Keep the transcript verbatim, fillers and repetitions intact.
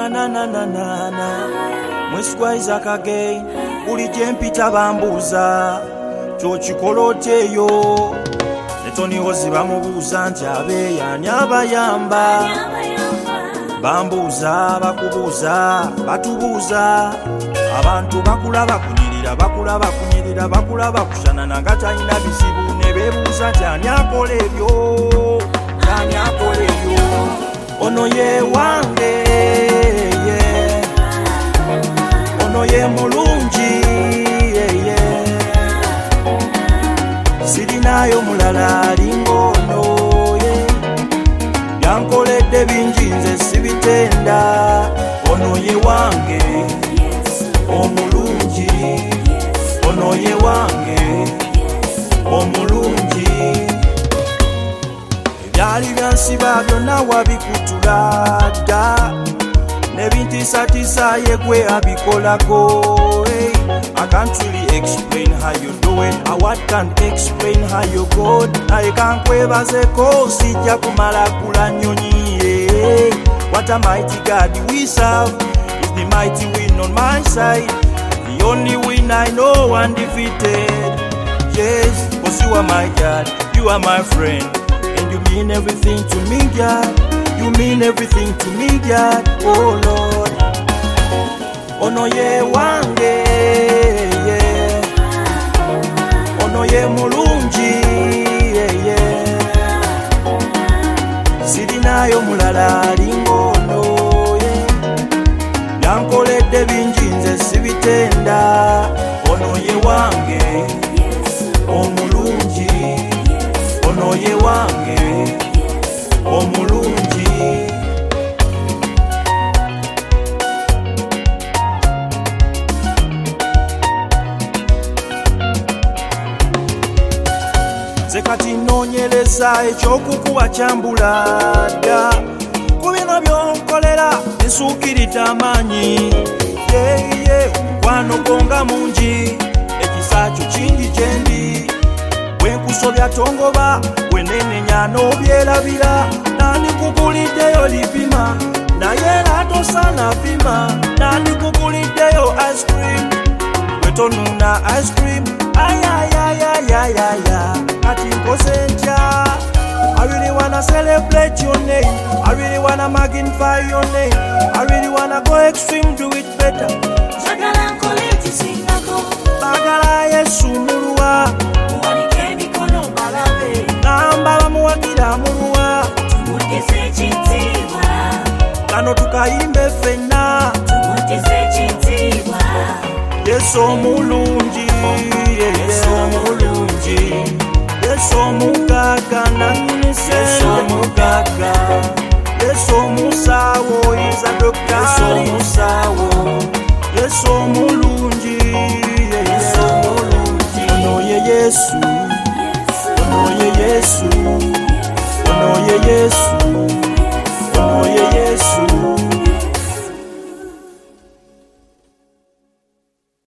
na na na na na na. Mweswa Isaac again. Uli jempita bambuza. Chochikoloteyo. Netoni hozi bamubuza nti abe yani abayamba. Bambuza bakubuza batubuza. Abantu bakula bakunyirira bakula bakunyirira bakula bakushana nangata ina bisibu ne bebuza nti ani akola ebyo. Ani akola ebyo. Ono ye wange ye. Ono ye mulungi ye ye. Sirinayo mulala lingono ye. Yankoledde bingi nze sibitenda. Ono ye wange omulungi. Ono ye wange omulungi. Ebyali byansiba byonna wabikutula dda. Nebintiisatiisa ye gwe abikolako. Hey, I can't really explain how you do it. I what can't explain how you good. Naye kankwebazeko sijja kumala kula nnyonyi. Hey, what a mighty God we serve. Is the mighty win on my side. The only win I know undefeated. Yes, cause you are my God, you are my friend. And you mean everything to me, God. You mean everything to me, God. Oh Lord. Ono ye wange ye. Ono ye mulungi ye ye. Sirinayo mulala lingono ye. Yankoledde bingi nze sibitenda. Ono ye wange omulungi. Ono ye wange omulungi. Nze kati nnoonyereza ekyokukuba kyambula dda. Ku bino byonkolera nsuukiridde amaanyi. Yeye omukwano gonga mungi. Ekisa kyo kingi gye ndi. Bwe nkusobya tongoba bwenenenya n'obyerabira. Nandikuguliddeyo lipima naye era tosaana pima. Nandikuguliddeyo ice cream bwe tonuna ice cream. Ayayayayayaya kati nkoze ntya. I really wanna celebrate your name. I really wanna magnify your name. I really wanna go extreme, do it better. Njagala nkole ekisingako. Bagala Yesu muluwa. Muwanike emikono balabe. Namba bamuwagira muluwa. Tumuddize ekitiibwa. Kano tukayimbe ffenna. Tumuddize ekitiibwa. Yesu omulungi. Yesu omulungi. Yesu omugagga nannyini Yesu omugagga. Yesu omusawo is a doctor. Yesu omusawo. Yesu omulungi. Yesu omulungi. Ono ye Yesu. Yesu. Ono ye Yesu. Ono ye Yesu.